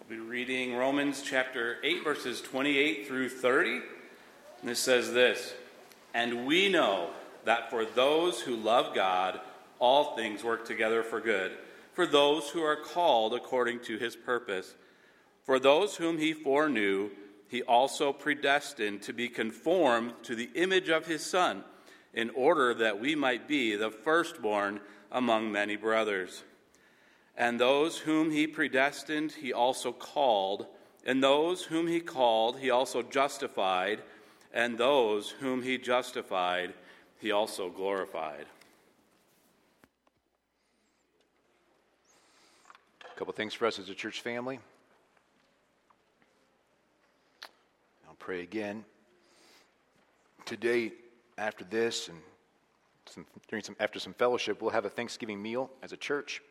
We'll be reading Romans chapter 8, verses 28 through 30. And this says this, "And we know that for those who love God, all things work together for good, for those who are called according to his purpose. For those whom he foreknew, he also predestined to be conformed to the image of his Son, in order that we might be the firstborn among many brothers. And those whom he predestined, he also called. And those whom he called, he also justified. And those whom he justified, he also glorified." A couple things for us as a church family. I'll pray again. Today, after this, and after some fellowship, we'll have a Thanksgiving meal as a church.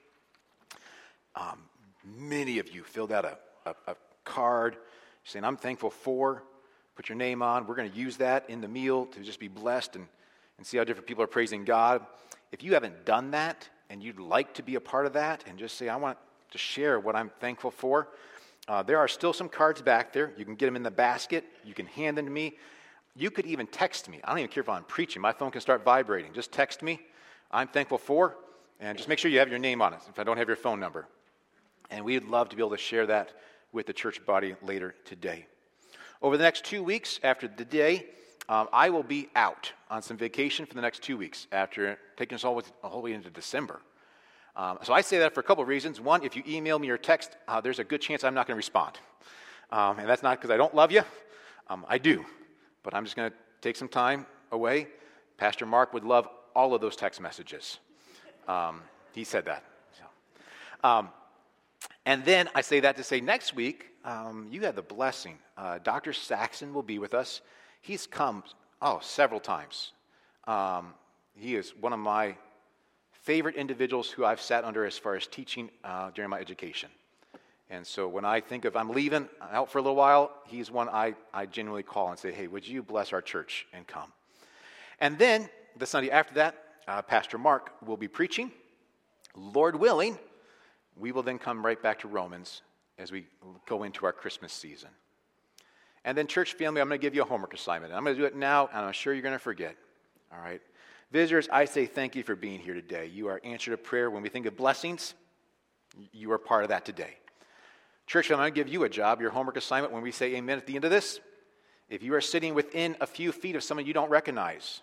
Many of you filled out a card saying, "I'm thankful for," put your name on. We're going to use that in the meal to just be blessed and see how different people are praising God. If you haven't done that and you'd like to be a part of that and just say, "I want to share what I'm thankful for," there are still some cards back there. You can get them in the basket. You can hand them to me. You could even text me. I don't even care if I'm preaching. My phone can start vibrating. Just text me, "I'm thankful for," and just make sure you have your name on it if I don't have your phone number. And we'd love to be able to share that with the church body later today. Over the next 2 weeks after the day, I will be out on some vacation for the next 2 weeks after taking us all the way into December. So I say that for a couple of reasons. One, if you email me or text, there's a good chance I'm not going to respond. And that's not because I don't love you. I do. But I'm just going to take some time away. Pastor Mark would love all of those text messages. He said that. So. And then I say that to say next week, you have the blessing. Dr. Saxon will be with us. He's come, several times. He is one of my favorite individuals who I've sat under as far as teaching during my education. And so when I think of I'm leaving, I'm out for a little while, he's one I genuinely call and say, "Hey, would you bless our church and come?" And then the Sunday after that, Pastor Mark will be preaching. Lord willing, we will then come right back to Romans as we go into our Christmas season. And then church family, I'm going to give you a homework assignment. I'm going to do it now, and I'm sure you're going to forget. All right? Visitors, I say thank you for being here today. You are answered to prayer. When we think of blessings, you are part of that today. Church family, I'm going to give you a job, your homework assignment, when we say amen at the end of this. If you are sitting within a few feet of someone you don't recognize,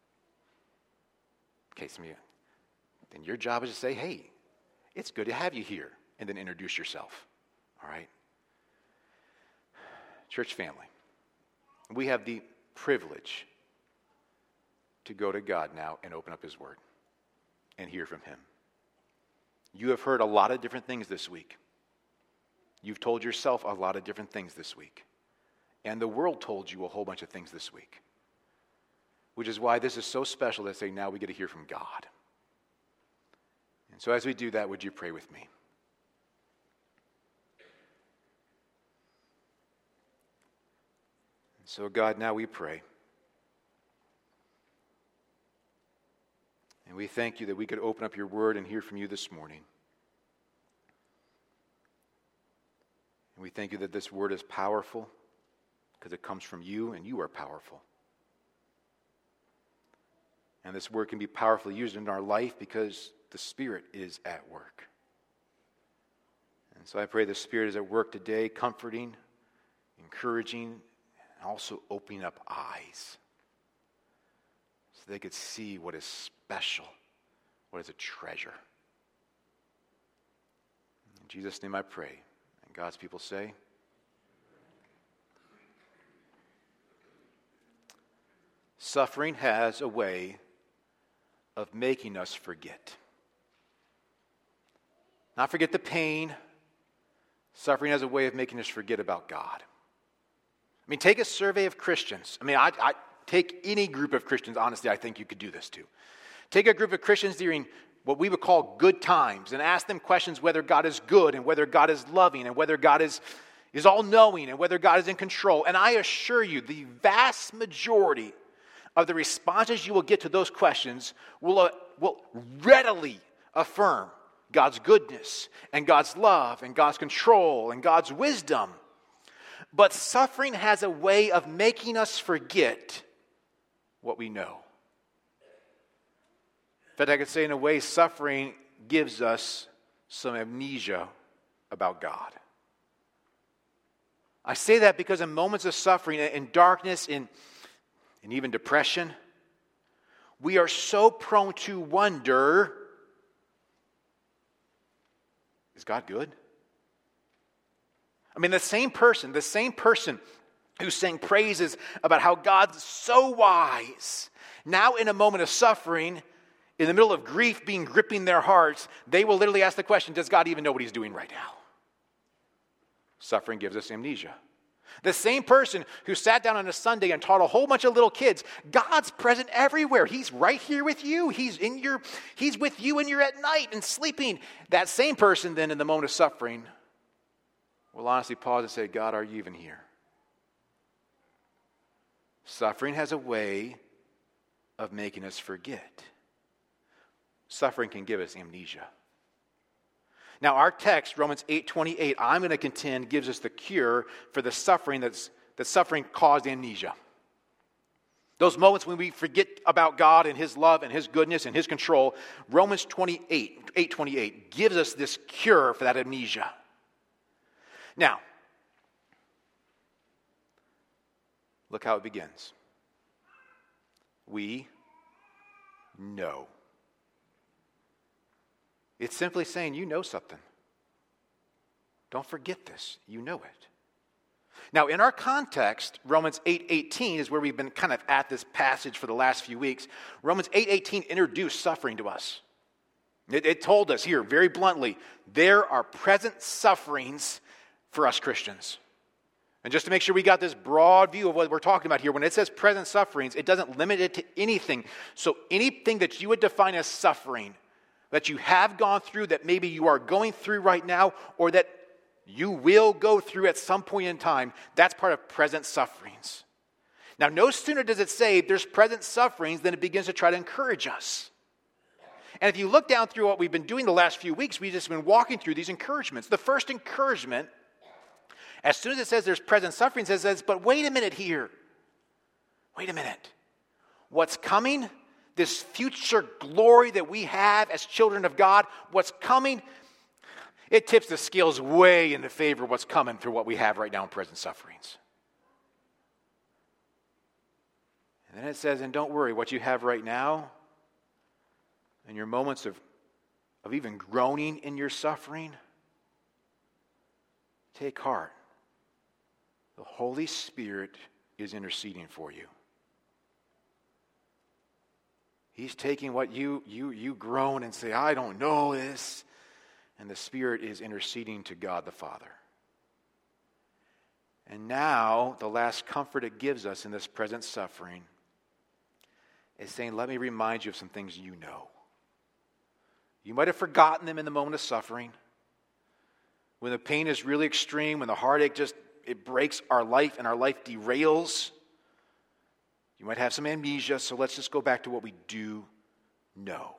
okay, some of you, then your job is to say, "Hey, it's good to have you here," and then introduce yourself. All right? Church family, we have the privilege to go to God now and open up his word and hear from him. You have heard a lot of different things this week. You've told yourself a lot of different things this week. And the world told you a whole bunch of things this week. Which is why this is so special to say now we get to hear from God. And so as we do that, would you pray with me? And so God, now we pray. And we thank you that we could open up your word and hear from you this morning. And we thank you that this word is powerful because it comes from you and you are powerful. And this word can be powerfully used in our life because the Spirit is at work. And so I pray the Spirit is at work today, comforting, encouraging, and also opening up eyes so they could see what is special, what is a treasure. In Jesus' name I pray. And God's people say, suffering has a way of making us forget. Not forget the pain. Suffering has a way of making us forget about God. I mean, take a survey of Christians. I mean, I take any group of Christians, honestly, I think you could do this too. Take a group of Christians during what we would call good times and ask them questions whether God is good and whether God is loving and whether God is all-knowing and whether God is in control. And I assure you, the vast majority of the responses you will get to those questions will readily affirm God's goodness and God's love and God's control and God's wisdom. But suffering has a way of making us forget what we know. In fact, I could say in a way, suffering gives us some amnesia about God. I say that because in moments of suffering, in darkness, in even depression, we are so prone to wonder, is God good? I mean, the same person who sang praises about how God's so wise, now in a moment of suffering, in the middle of grief being gripping their hearts, they will literally ask the question, does God even know what he's doing right now? Suffering gives us amnesia. The same person who sat down on a Sunday and taught a whole bunch of little kids, God's present everywhere. He's right here with you. He's with you when you're at night and sleeping. That same person then in the moment of suffering will honestly pause and say, God, are you even here? Suffering has a way of making us forget. Suffering can give us amnesia. Now, our text, Romans 8:28, I'm going to contend, gives us the cure for the suffering that suffering caused amnesia. Those moments when we forget about God and his love and his goodness and his control, Romans 8:28 gives us this cure for that amnesia. Now, look how it begins. We know. It's simply saying you know something. Don't forget this. You know it. Now, in our context, Romans 8:18 is where we've been kind of at this passage for the last few weeks. Romans 8:18 introduced suffering to us. It told us here very bluntly, there are present sufferings for us Christians. And just to make sure we got this broad view of what we're talking about here, when it says present sufferings, it doesn't limit it to anything. So anything that you would define as suffering, that you have gone through, that maybe you are going through right now, or that you will go through at some point in time, that's part of present sufferings. Now, no sooner does it say there's present sufferings than it begins to try to encourage us. And if you look down through what we've been doing the last few weeks, we've just been walking through these encouragements. The first encouragement, as soon as it says there's present sufferings, it says, but wait a minute here. Wait a minute. What's coming? This future glory that we have as children of God, what's coming, it tips the scales way in the favor of what's coming through what we have right now in present sufferings. And then it says, and don't worry, what you have right now, in your moments of even groaning in your suffering, take heart. The Holy Spirit is interceding for you. He's taking what you groan and say, I don't know this. And the Spirit is interceding to God the Father. And now, the last comfort it gives us in this present suffering is saying, let me remind you of some things you know. You might have forgotten them in the moment of suffering. When the pain is really extreme, when the heartache it breaks our life and our life derails. You might have some amnesia, so let's just go back to what we do know.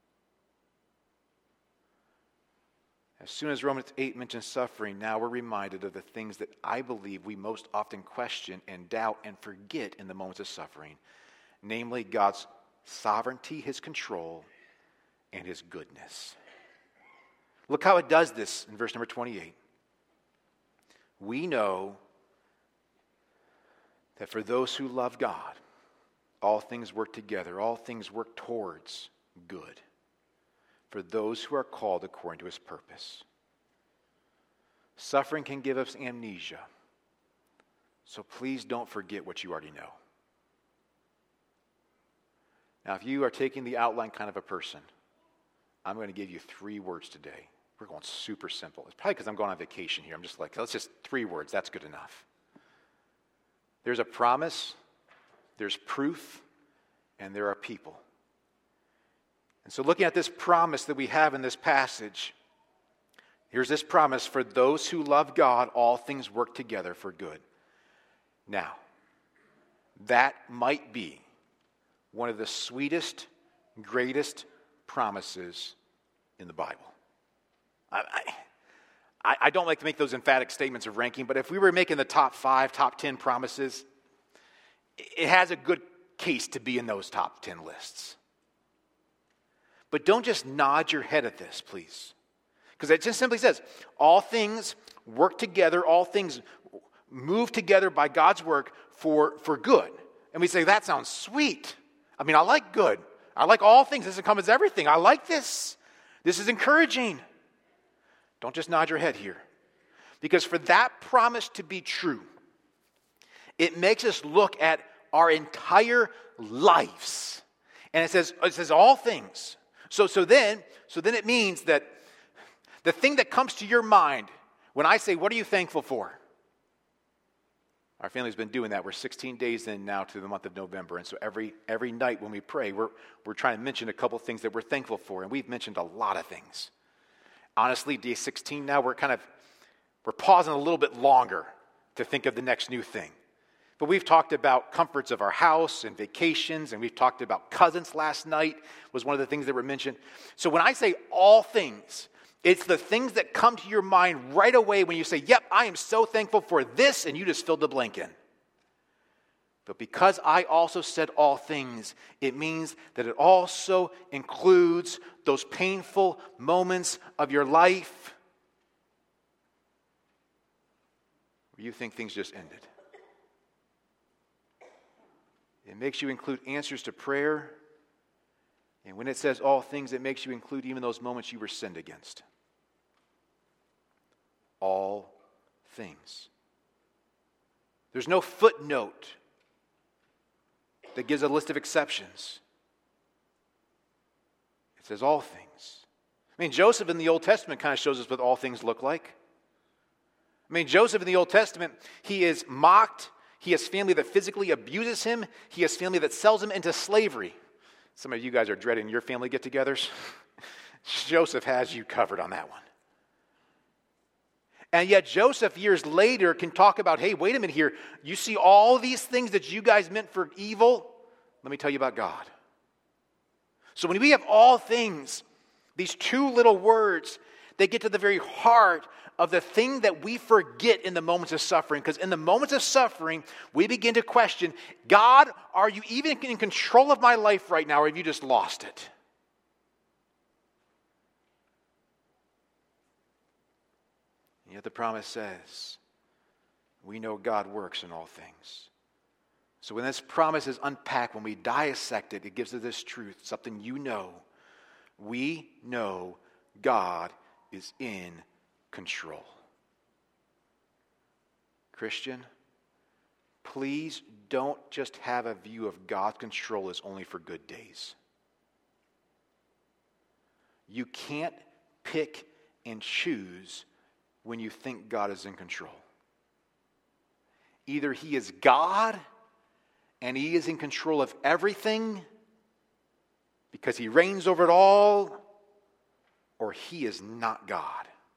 As soon as Romans 8 mentions suffering, now we're reminded of the things that I believe we most often question and doubt and forget in the moments of suffering, namely God's sovereignty, his control, and his goodness. Look how it does this in verse number 28. We know that for those who love God, all things work together, all things work towards good, for those who are called according to his purpose. Suffering can give us amnesia, so please don't forget what you already know. Now, if you are taking the outline kind of a person, I'm going to give you 3 words today. We're going super simple. It's probably because I'm going on vacation here. I'm just like, let's just 3 words. That's good enough. There's a promise, there's proof, and there are people. And so looking at this promise that we have in this passage, here's this promise: for those who love God, all things work together for good. Now, that might be one of the sweetest, greatest promises in the Bible. I don't like to make those emphatic statements of ranking, but if we were making the top 5, top 10 promises, it has a good case to be in those top 10 lists. But don't just nod your head at this, please. Because it just simply says, all things work together, all things move together by God's work for good. And we say, that sounds sweet. I mean, I like good. I like all things. This encompasses everything. I like this. This is encouraging. Don't just nod your head here. Because for that promise to be true, it makes us look at our entire lives. And it says all things. So then it means that the thing that comes to your mind when I say, what are you thankful for? Our family's been doing that. We're 16 days in now to the month of November. And so every night when we pray, we're trying to mention a couple things that we're thankful for. And we've mentioned a lot of things. Honestly, day 16 now, we're pausing a little bit longer to think of the next new thing. But we've talked about comforts of our house and vacations, and we've talked about cousins last night was one of the things that were mentioned. So when I say all things, it's the things that come to your mind right away when you say, yep, I am so thankful for this, and you just filled the blank in. But because I also said all things, it means that it also includes those painful moments of your life where you think things just ended. It makes you include answers to prayer. And when it says all things, it makes you include even those moments you were sinned against. All things. There's no footnote that gives a list of exceptions. It says all things. I mean, Joseph in the Old Testament kind of shows us what all things look like. I mean, Joseph in the Old Testament, he is mocked. He has family that physically abuses him. He has family that sells him into slavery. Some of you guys are dreading your family get-togethers. Joseph has you covered on that one. And yet Joseph, years later, can talk about, hey, wait a minute here. You see all these things that you guys meant for evil? Let me tell you about God. So when we have all things, these two little words, they get to the very heart of the thing that we forget in the moments of suffering. Because in the moments of suffering, we begin to question, God, are you even in control of my life right now, or have you just lost it? And yet the promise says, we know God works in all things. So when this promise is unpacked, when we dissect it, it gives us this truth, something you know. We know God is in control. Christian, please don't just have a view of God's control as only for good days. You can't pick and choose when you think God is in control. Either He is God and He is in control of everything because He reigns over it all, or He is not God.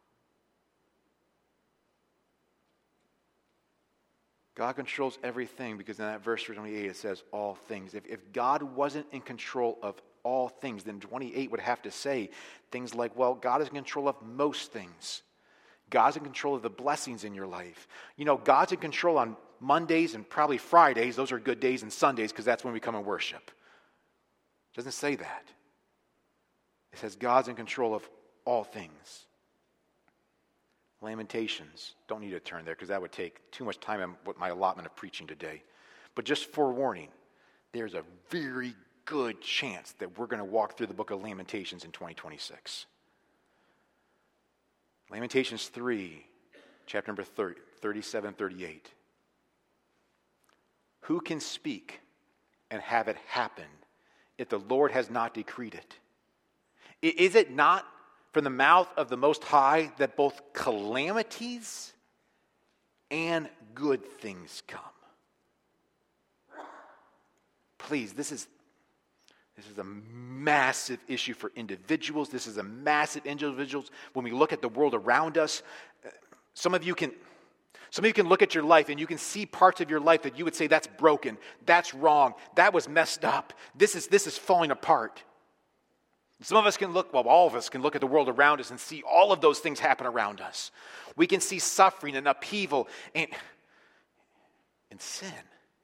God controls everything because in that verse 28 it says all things. If God wasn't in control of all things, then 28 would have to say things like, well, God is in control of most things. God's in control of the blessings in your life. You know, God's in control on Mondays and probably Fridays. Those are good days, and Sundays because that's when we come and worship. It doesn't say that. It says God's in control of all things. Lamentations. Don't need to turn there because that would take too much time with my allotment of preaching today. But just forewarning, there's a very good chance that we're going to walk through the book of Lamentations in 2026. Lamentations 3, chapter number 37, 38. Who can speak and have it happen if the Lord has not decreed it? Is it not from the mouth of the Most High that both calamities and good things come? Please, this is a massive issue for individuals. This is a massive individuals. When we look at the world around us, some of you can look at your life and you can see parts of your life that you would say that's broken, that's wrong, that was messed up. This is falling apart. Some of us can look, well, all of us can look at the world around us and see all of those things happen around us. We can see suffering and upheaval and sin.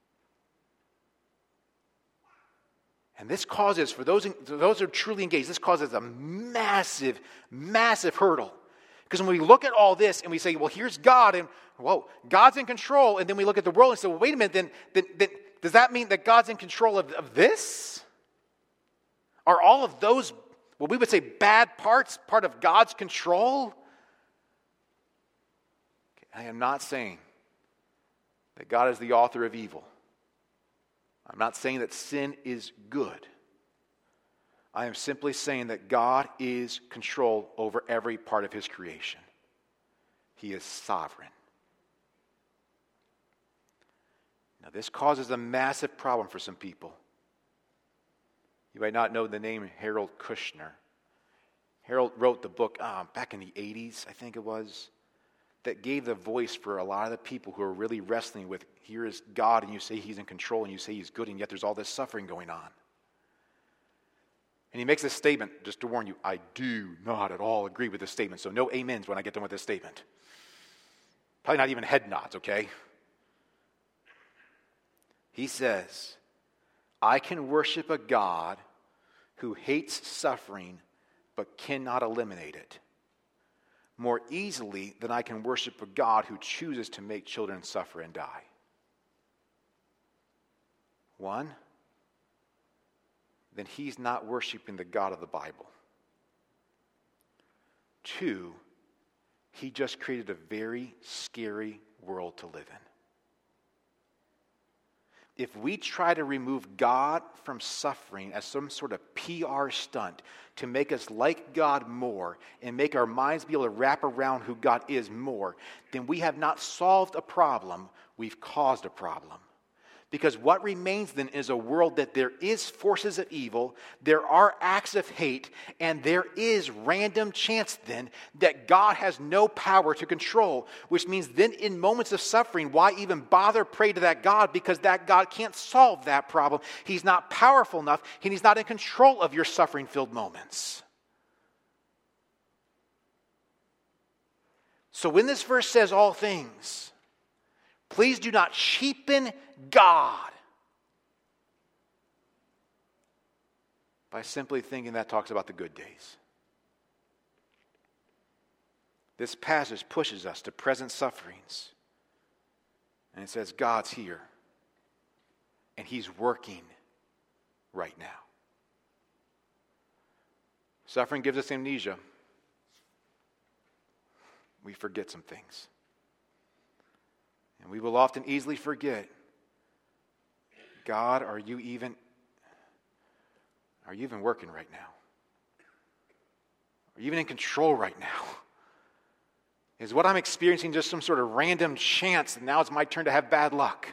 And this causes, for those who are truly engaged, this causes a massive, massive hurdle. Because when we look at all this and we say, well, here's God, and whoa, God's in control, and then we look at the world and say, well, wait a minute, then does that mean that God's in control of this? Are all of those, what we would say, bad parts, part of God's control? I am not saying that God is the author of evil. I'm not saying that sin is good. I am simply saying that God is control over every part of his creation. He is sovereign. Now, this causes a massive problem for some people. You might not know the name Harold Kushner. Harold wrote the book back in the 80s, I think it was, that gave the voice for a lot of the people who are really wrestling with, here is God, and you say he's in control, and you say he's good, and yet there's all this suffering going on. And he makes this statement, just to warn you, I do not at all agree with this statement, so no amens when I get done with this statement. Probably not even head nods, okay? He says, I can worship a God who hates suffering but cannot eliminate it more easily than I can worship a God who chooses to make children suffer and die. One, then he's not worshiping the God of the Bible. Two, he just created a very scary world to live in. If we try to remove God from suffering as some sort of PR stunt to make us like God more and make our minds be able to wrap around who God is more, then we have not solved a problem, we've caused a problem. Because what remains then is a world that there is forces of evil, there are acts of hate, and there is random chance then that God has no power to control. Which means then in moments of suffering, why even bother pray to that God? Because that God can't solve that problem. He's not powerful enough, and he's not in control of your suffering-filled moments. So when this verse says all things, please do not cheapen God by simply thinking that talks about the good days. This passage pushes us to present sufferings. And it says God's here. And he's working right now. Suffering gives us amnesia. We forget some things. And we will often easily forget, God, are you even working right now? Are you even in control right now? Is what I'm experiencing just some sort of random chance and now it's my turn to have bad luck?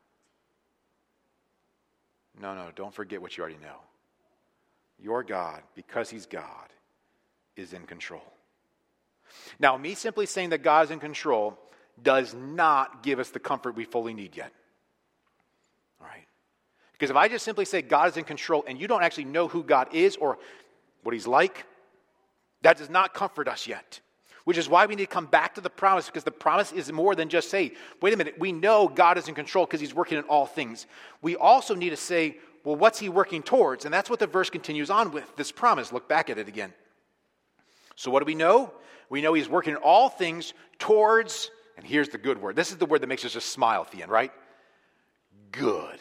No, don't forget what you already know. Your God, because he's God, is in control. Now, me simply saying that God is in control does not give us the comfort we fully need yet. All right? Because if I just simply say God is in control and you don't actually know who God is or what he's like, that does not comfort us yet. Which is why we need to come back to the promise, because the promise is more than just say, wait a minute, we know God is in control because he's working in all things. We also need to say, well, what's he working towards? And that's what the verse continues on with, this promise. Look back at it again. So what do we know? We know he's working in all things towards, and here's the good word. This is the word that makes us just smile at the end, right? Good.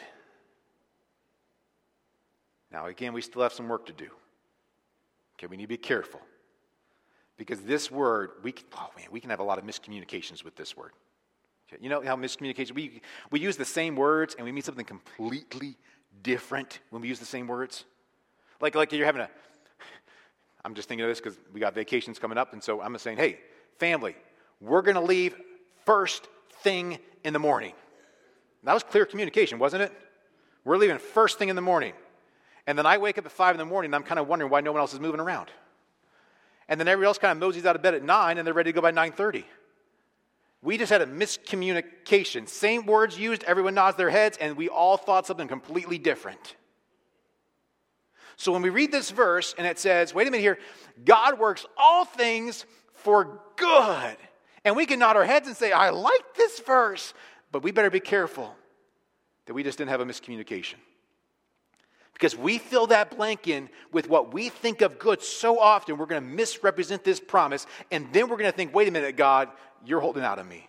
Now, again, we still have some work to do. Okay, we need to be careful. Because this word, we can have a lot of miscommunications with this word. Okay, you know how miscommunication, we use the same words and we mean something completely different when we use the same words. Like you're having I'm just thinking of this because we got vacations coming up, and so I'm saying, hey, family, we're going to leave first thing in the morning. That was clear communication, wasn't it? We're leaving first thing in the morning. And then I wake up at 5 in the morning, and I'm kind of wondering why no one else is moving around. And then everybody else kind of moseys out of bed at 9, and they're ready to go by 9:30. We just had a miscommunication. Same words used, everyone nods their heads, and we all thought something completely different. So when we read this verse and it says, wait a minute here, God works all things for good. And we can nod our heads and say, I like this verse. But we better be careful that we just didn't have a miscommunication. Because we fill that blank in with what we think of good so often, we're going to misrepresent this promise. And then we're going to think, wait a minute, God, you're holding out on me.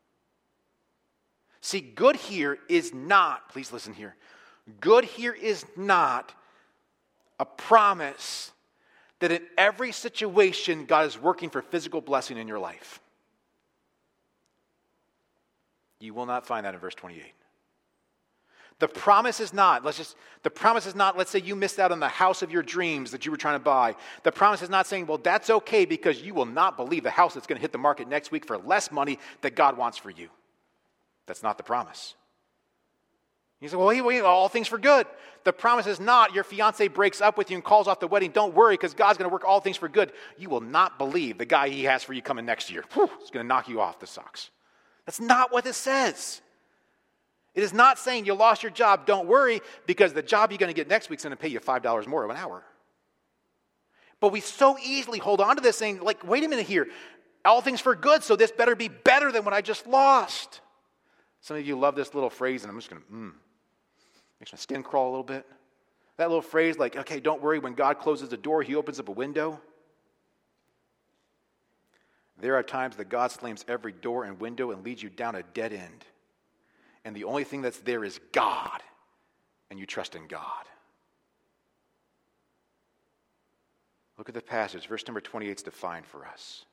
See, good here is not, please listen here, good here is not a promise that in every situation God is working for physical blessing in your life. You will not find that in verse 28. The promise is not, let's say you missed out on the house of your dreams that you were trying to buy. The promise is not saying, well, that's okay because you will not believe the house that's going to hit the market next week for less money that God wants for you. That's not the promise. You say, well, all things for good. The promise is not your fiance breaks up with you and calls off the wedding. Don't worry because God's going to work all things for good. You will not believe the guy he has for you coming next year. It's going to knock you off the socks. That's not what this says. It is not saying you lost your job. Don't worry because the job you're going to get next week is going to pay you $5 more an hour. But we so easily hold on to this saying, like, wait a minute here. All things for good, so this better be better than what I just lost. Some of you love this little phrase, and I'm just going to, makes my skin crawl a little bit. That little phrase like, okay, don't worry, when God closes the door, he opens up a window. There are times that God slams every door and window and leads you down a dead end. And the only thing that's there is God, and you trust in God. Look at the passage. Verse number 28 is defined for us.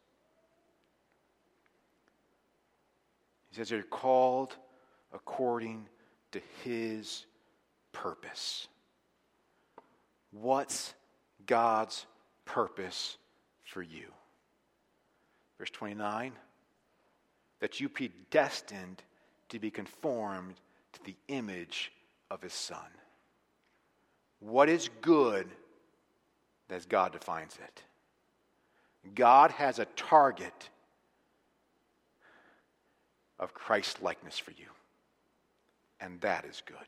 He says, you're called according to his purpose. What's God's purpose for you? Verse 29, that you predestined to be conformed to the image of his Son. What is good as God defines it? God has a target of Christ-likeness for you. And that is good.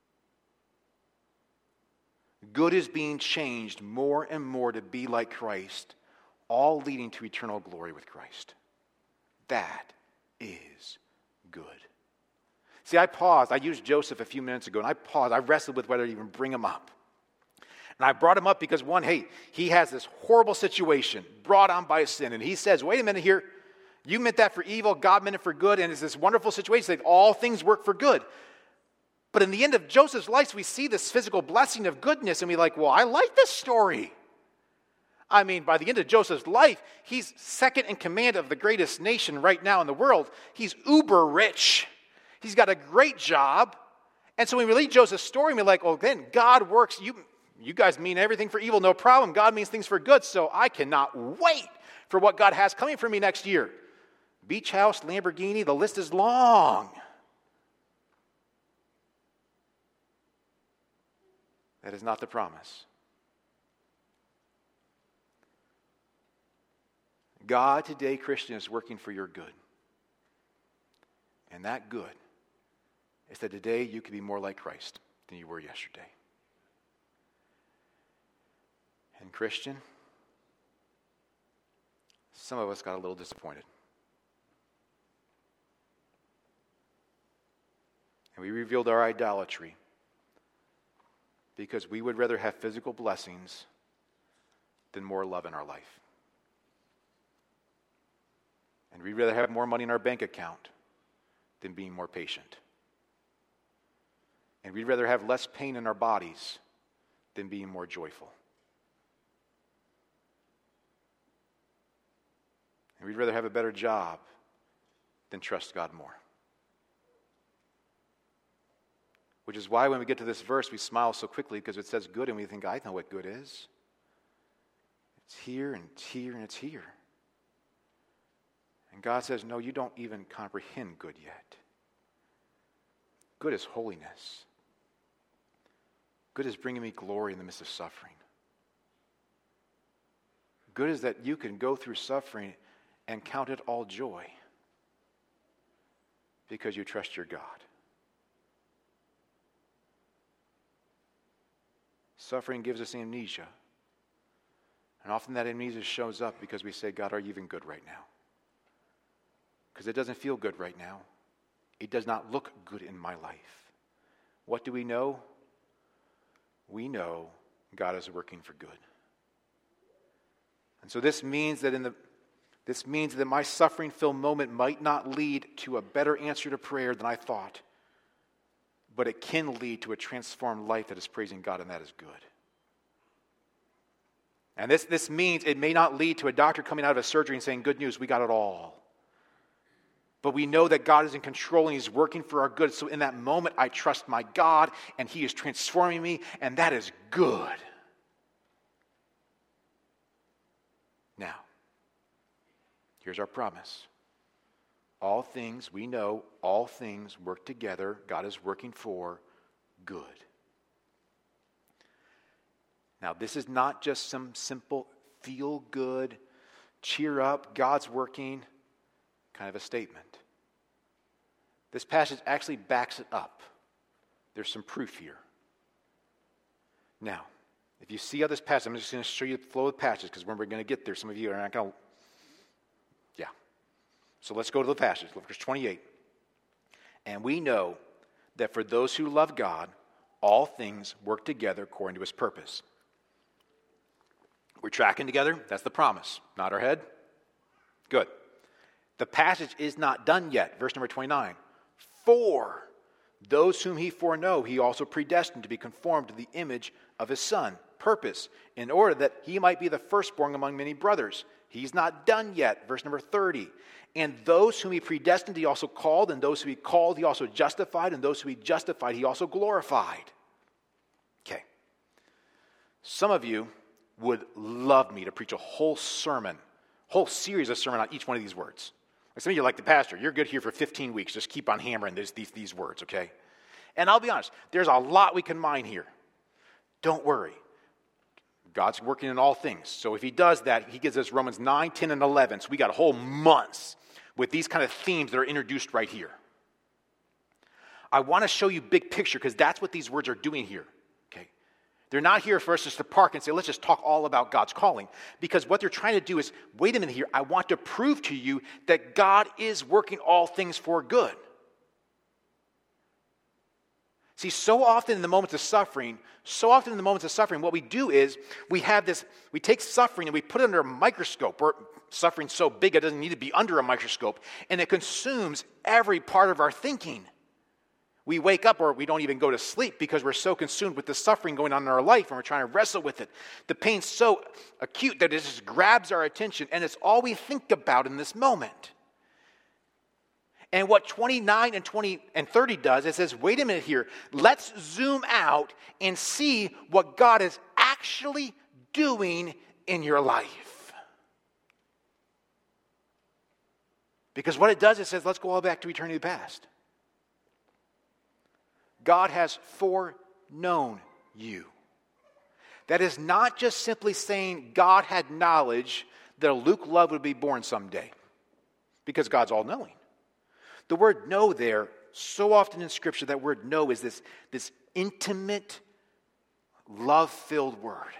Good is being changed more and more to be like Christ, all leading to eternal glory with Christ. That is good. See, I paused. I used Joseph a few minutes ago, and I paused. I wrestled with whether to even bring him up. And I brought him up because, one, hey, he has this horrible situation brought on by sin. And he says, wait a minute here. You meant that for evil, God meant it for good, and it's this wonderful situation that all things work for good. But in the end of Joseph's life, we see this physical blessing of goodness, and we're like, well, I like this story. I mean, by the end of Joseph's life, he's second in command of the greatest nation right now in the world. He's uber rich. He's got a great job. And so when we read Joseph's story, we're like, well, then God works. You guys mean everything for evil, no problem. God means things for good, so I cannot wait for what God has coming for me next year. Beach house, Lamborghini, the list is long. That is not the promise. God today, Christian, is working for your good. And that good is that today you can be more like Christ than you were yesterday. And Christian, some of us got a little disappointed. And we revealed our idolatry because we would rather have physical blessings than more love in our life. And we'd rather have more money in our bank account than being more patient. And we'd rather have less pain in our bodies than being more joyful. And we'd rather have a better job than trust God more. Which is why when we get to this verse, we smile so quickly because it says good and we think, I know what good is. It's here and it's here and it's here. And God says, no, you don't even comprehend good yet. Good is holiness. Good is bringing me glory in the midst of suffering. Good is that you can go through suffering and count it all joy because you trust your God. Suffering gives us amnesia. And often that amnesia shows up because we say, God, are you even good right now? Because it doesn't feel good right now. It does not look good in my life. What do we know? We know God is working for good. And so this means that my suffering-filled moment might not lead to a better answer to prayer than I thought, but it can lead to a transformed life that is praising God, and that is good. And this means it may not lead to a doctor coming out of a surgery and saying, good news, we got it all. But we know that God is in control and He's working for our good. So in that moment, I trust my God, and He is transforming me, and that is good. Now, here's our promise. All things, we know, all things work together. God is working for good. Now, this is not just some simple feel good, cheer up, God's working kind of a statement. This passage actually backs it up. There's some proof here. Now, if you see how this passage, I'm just going to show you the flow of the passage because when we're going to get there, some of you are not going to. Yeah. So let's go to the passage, verse 28. And we know that for those who love God, all things work together according to His purpose. We're tracking together. That's the promise. Nod our head. Good. The passage is not done yet. Verse number 29. For those whom He foreknow, He also predestined to be conformed to the image of His Son. Purpose, in order that He might be the firstborn among many brothers. He's not done yet. Verse number 30. And those whom He predestined, He also called. And those whom He called, He also justified. And those whom He justified, He also glorified. Okay. Some of you would love me to preach a whole series of sermon on each one of these words. Like some of you are like the pastor, you're good here for 15 weeks. Just keep on hammering these words, okay? And I'll be honest, there's a lot we can mine here. Don't worry. God's working in all things. So if He does that, He gives us Romans 9, 10, and 11. So we got whole months with these kind of themes that are introduced right here. I want to show you big picture because that's what these words are doing here. They're not here for us just to park and say, let's just talk all about God's calling. Because what they're trying to do is, wait a minute here, I want to prove to you that God is working all things for good. See, so often in the moments of suffering, what we do is we take suffering and we put it under a microscope, or suffering's so big it doesn't need to be under a microscope, and it consumes every part of our thinking. We wake up or we don't even go to sleep because we're so consumed with the suffering going on in our life and we're trying to wrestle with it. The pain's so acute that it just grabs our attention and it's all we think about in this moment. And what 29 and 30 does, it says, wait a minute here, let's zoom out and see what God is actually doing in your life. Because what it does, it says, let's go all back to eternity past. God has foreknown you. That is not just simply saying God had knowledge that a Luke Love would be born someday, because God's all-knowing. The word know there, so often in Scripture, that word know is this intimate, love-filled word.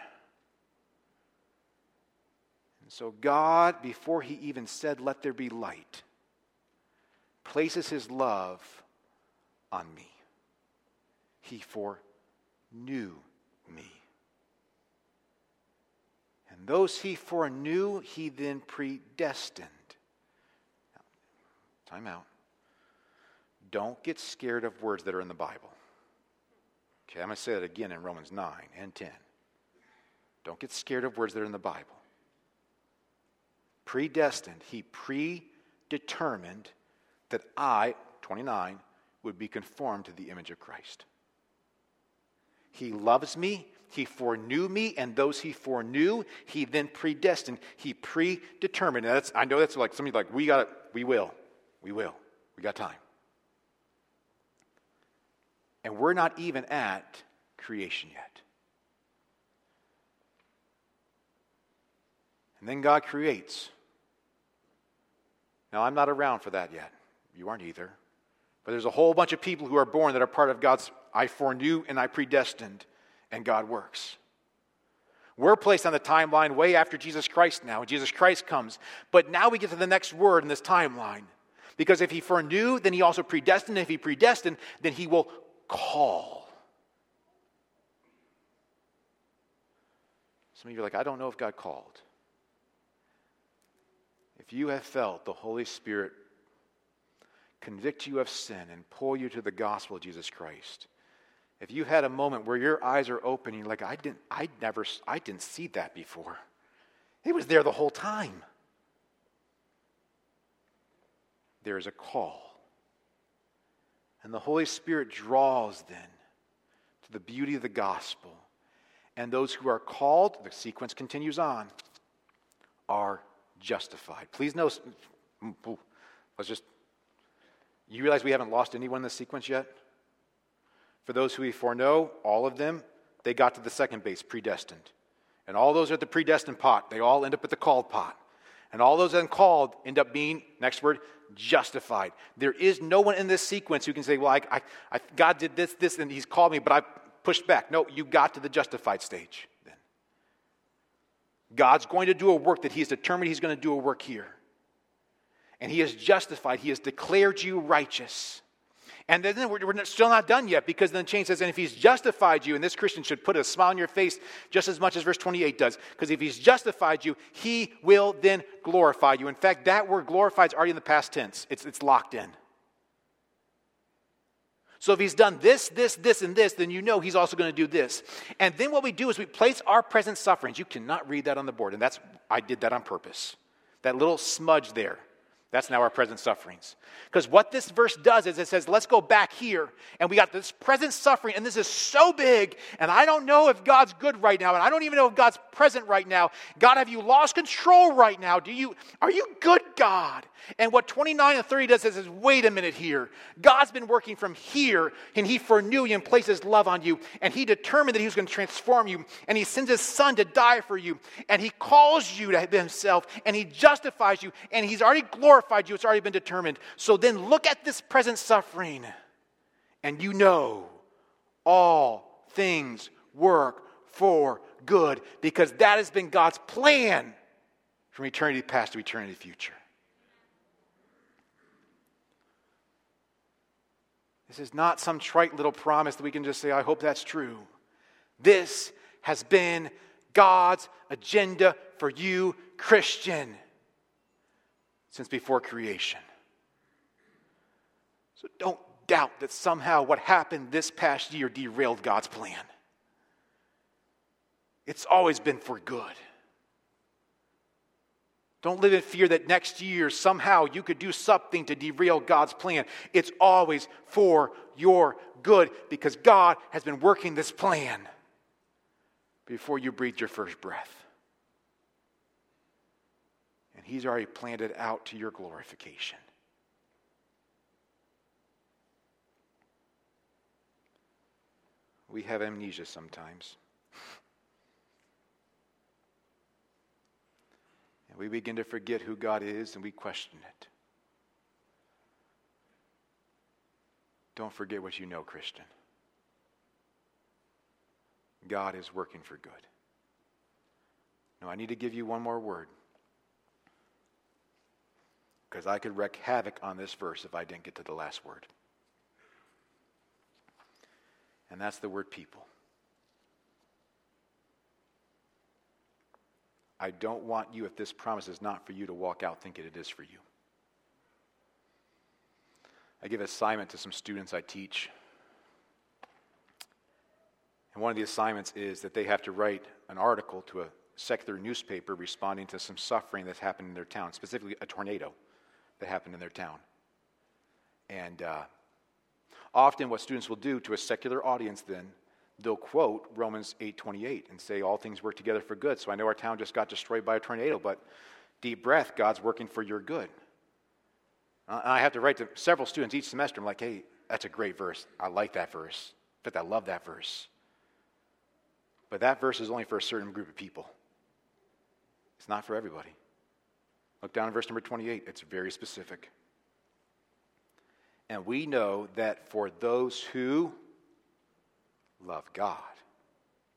And so God, before He even said, let there be light, places His love on me. He foreknew me. And those He foreknew, He then predestined. Now, time out. Don't get scared of words that are in the Bible. Okay, I'm going to say that again in Romans 9 and 10. Don't get scared of words that are in the Bible. Predestined, He predetermined that I, 29, would be conformed to the image of Christ. He loves me, He foreknew me, and those He foreknew, He then predestined. He predetermined. And I know that's like somebody like, we will. We got time. And we're not even at creation yet. And then God creates. Now, I'm not around for that yet. You aren't either. But there's a whole bunch of people who are born that are part of God's I foreknew and I predestined. and God works. We're placed on the timeline way after Jesus Christ now, and Jesus Christ comes. But now we get to the next word in this timeline. Because if he foreknew, then he also predestined. If he predestined, then he will call. Some of you are like, I don't know if God called. If you have felt the Holy Spirit convict you of sin and pull you to the gospel of Jesus Christ, if you had a moment where your eyes are open and you're like, I didn't see that before. It was there the whole time. There is a call. And the Holy Spirit draws then to the beauty of the gospel. And those who are called, the sequence continues on, are justified. Please note, you realize we haven't lost anyone in the sequence yet? For those who we foreknow, all of them, they got to the second base, predestined. And all those are at the predestined pot. They all end up at the called pot. And all those uncalled end up being, next word, justified. There is no one in this sequence who can say, well, God did this, and he's called me, but I pushed back. No, you got to the justified stage then. God's going to do a work that he has determined he's going to do a work here. And he has justified. He has declared you righteous. And then we're still not done yet, because then the chain says, and if he's justified you, and this Christian should put a smile on your face just as much as verse 28 does, because if he's justified you, he will then glorify you. In fact, that word glorified is already in the past tense. It's locked in. So if he's done this, and this, then you know he's also going to do this. And then what we do is we place our present sufferings. You cannot read that on the board, and I did that on purpose. That little smudge there. That's now our present sufferings. Because what this verse does is it says, let's go back here. And we got this present suffering, and this is so big, and I don't know if God's good right now, and I don't even know if God's present right now. God, have you lost control right now? Are you good, God? And what 29 and 30 does is wait a minute here. God's been working from here, and he foreknew you and placed his love on you, and he determined that he was going to transform you, and he sends his son to die for you, and he calls you to himself, and he justifies you, and he's already glorified you. It's already been determined. So then look at this present suffering, and you know all things work for good, because that has been God's plan from eternity past to eternity future. This is not some trite little promise that we can just say, I hope that's true. This has been God's agenda for you, Christian, since before creation. So don't doubt that somehow what happened this past year derailed God's plan. It's always been for good. Don't live in fear that next year somehow you could do something to derail God's plan. It's always for your good, because God has been working this plan before you breathed your first breath. And he's already planned it out to your glorification. We have amnesia sometimes. And we begin to forget who God is, and we question it. Don't forget what you know, Christian. God is working for good. Now, I need to give you one more word, because I could wreak havoc on this verse if I didn't get to the last word. And that's the word people. I don't want you, if this promise is not for you, to walk out thinking it is for you. I give an assignment to some students I teach. And one of the assignments is that they have to write an article to a secular newspaper responding to some suffering that's happened in their town, specifically a tornado that happened in their town. And often what students will do to a secular audience then, they'll quote Romans 8:28 and say all things work together for good. So I know our town just got destroyed by a tornado, but deep breath, God's working for your good. I have to write to several students each semester. I'm like, hey, that's a great verse. I like that verse. In fact, I love that verse. But that verse is only for a certain group of people. It's not for everybody. Look down at verse number 28. It's very specific. And we know that for those who love God,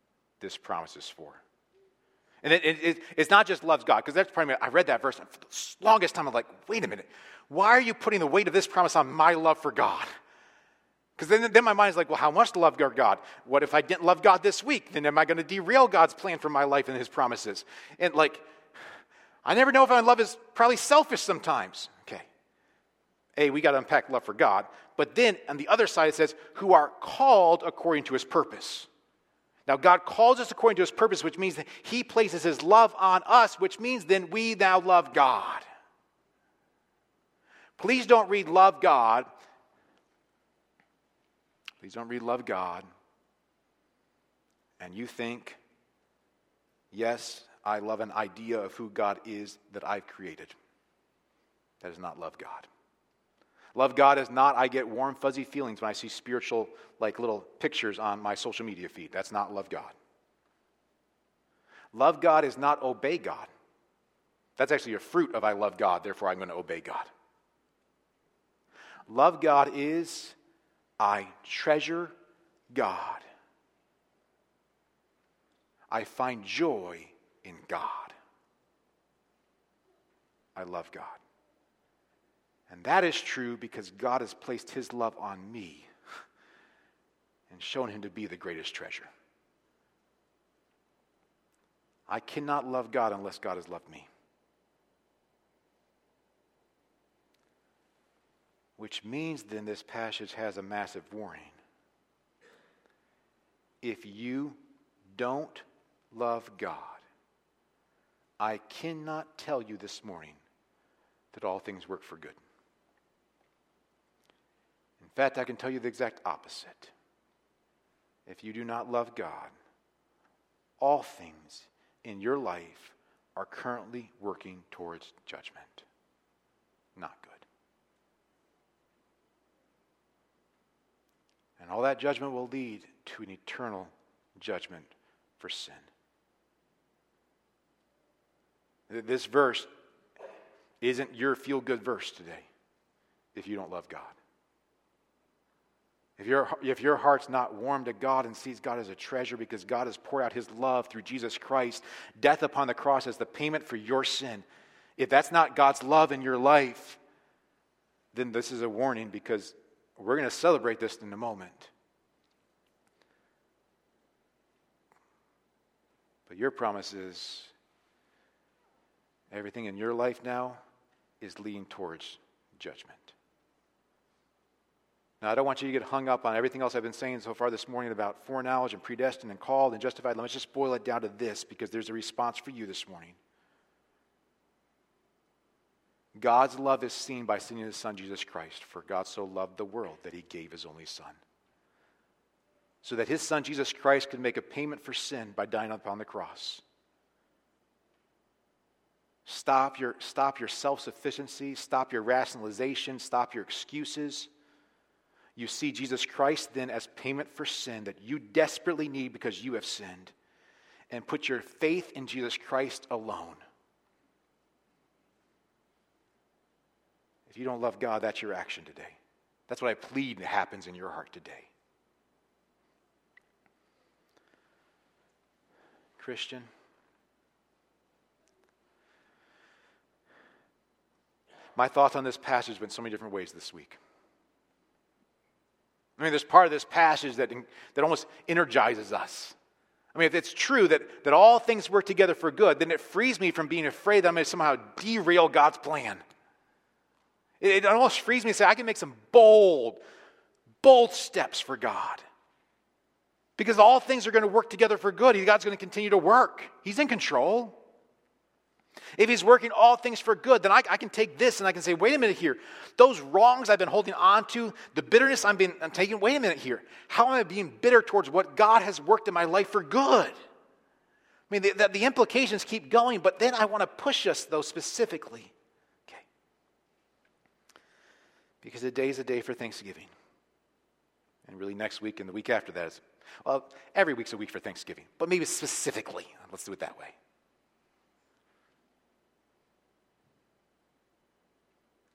this promise is for. And it's not just loves God, because that's probably, I read that verse, and for the longest time I'm like, wait a minute, why are you putting the weight of this promise on my love for God? Because then my mind is like, well, how much to love God? What if I didn't love God this week? Then am I going to derail God's plan for my life and his promises? And like, I never know if my love is probably selfish sometimes. Okay. We got to unpack love for God. But then on the other side it says, who are called according to his purpose. Now, God calls us according to his purpose, which means that he places his love on us, which means then we now love God. Please don't read love God. Please don't read love God. And you think, yes, I love an idea of who God is that I've created. That is not love God. Love God is not, I get warm, fuzzy feelings when I see spiritual, like little pictures on my social media feed. That's not love God. Love God is not obey God. That's actually a fruit of I love God, therefore I'm going to obey God. Love God is, I treasure God. I find joy in God. I love God. And that is true because God has placed his love on me and shown him to be the greatest treasure. I cannot love God unless God has loved me. Which means then this passage has a massive warning. If you don't love God, I cannot tell you this morning that all things work for good. In fact, I can tell you the exact opposite. If you do not love God, all things in your life are currently working towards judgment. Not good. And all that judgment will lead to an eternal judgment for sin. This verse isn't your feel-good verse today if you don't love God. If your heart's not warm to God and sees God as a treasure because God has poured out his love through Jesus Christ, death upon the cross as the payment for your sin, if that's not God's love in your life, then this is a warning because we're going to celebrate this in a moment. But your promise is everything in your life now is leading towards judgment. Now, I don't want you to get hung up on everything else I've been saying so far this morning about foreknowledge and predestined and called and justified. Let's just boil it down to this because there's a response for you this morning. God's love is seen by sending his Son, Jesus Christ. For God so loved the world that he gave his only Son. So that his Son, Jesus Christ, could make a payment for sin by dying upon the cross. Stop your self-sufficiency. Stop your rationalization. Stop your excuses. You see Jesus Christ then as payment for sin that you desperately need because you have sinned. And put your faith in Jesus Christ alone. If you don't love God, that's your action today. That's what I plead happens in your heart today. Christian, my thoughts on this passage have been so many different ways this week. I mean, there's part of this passage that almost energizes us. I mean, if it's true that all things work together for good, then it frees me from being afraid that I'm going to somehow derail God's plan. It almost frees me to say, I can make some bold steps for God. Because all things are going to work together for good. God's going to continue to work. He's in control. If he's working all things for good, then I can take this and I can say, wait a minute here. Those wrongs I've been holding on to, the bitterness I'm taking, wait a minute here. How am I being bitter towards what God has worked in my life for good? I mean, the implications keep going, but then I want to push us, though, specifically. Okay. Because today is a day for Thanksgiving. And really next week and the week after that is, well, every week's a week for Thanksgiving. But maybe specifically, let's do it that way.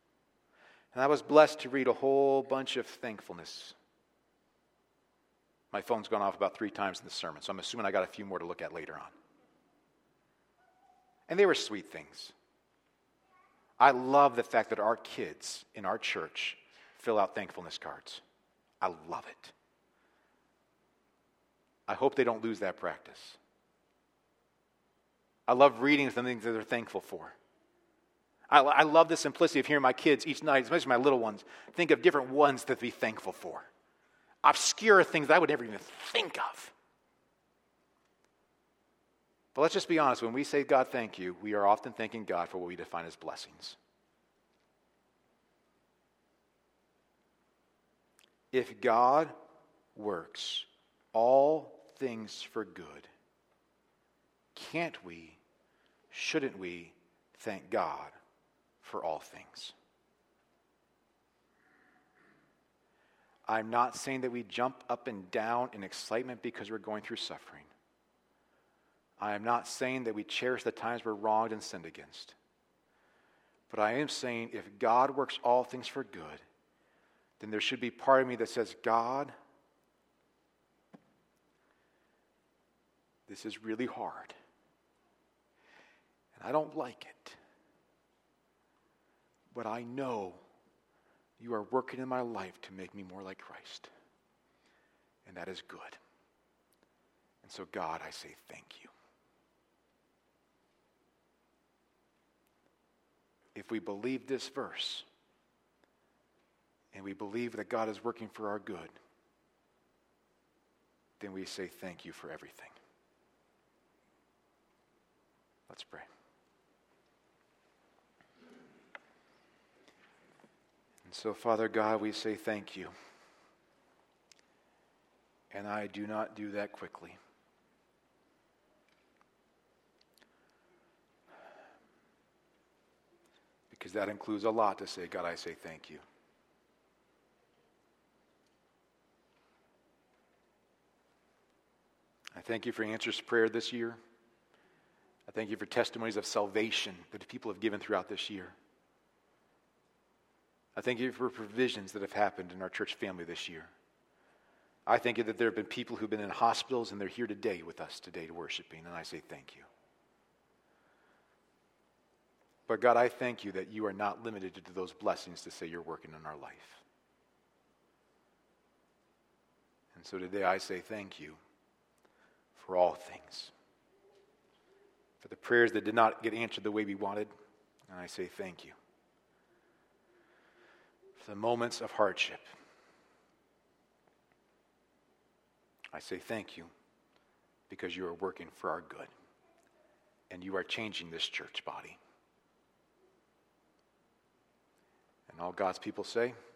And I was blessed to read a whole bunch of thankfulness. My phone's gone off about 3 times in the sermon, so I'm assuming I got a few more to look at later on. And they were sweet things. I love the fact that our kids in our church fill out thankfulness cards. I love it. I hope they don't lose that practice. I love reading some things that they're thankful for. I love the simplicity of hearing my kids each night, especially my little ones, think of different ones to be thankful for. Obscure things that I would never even think of. But let's just be honest, when we say, God, thank you, we are often thanking God for what we define as blessings. If God works all things for good, can't we, shouldn't we thank God for all things? I'm not saying that we jump up and down in excitement because we're going through suffering. I am not saying that we cherish the times we're wronged and sinned against. But I am saying if God works all things for good, then there should be part of me that says, God, this is really hard. And I don't like it. But I know you are working in my life to make me more like Christ. And that is good. And so, God, I say thank you. If we believe this verse, and we believe that God is working for our good, then we say thank you for everything. Let's pray. And so, Father God, we say thank you. And I do not do that quickly. Because that includes a lot to say, God, I say thank you. I thank you for answers to prayer this year. I thank you for testimonies of salvation that people have given throughout this year. I thank you for provisions that have happened in our church family this year. I thank you that there have been people who've been in hospitals and they're here today with us today worshiping, and I say thank you. But God, I thank you that you are not limited to those blessings to say you're working in our life. And so today I say thank you for all things. For the prayers that did not get answered the way we wanted, and I say thank you. For the moments of hardship, I say thank you because you are working for our good. And you are changing this church body. And all God's people say,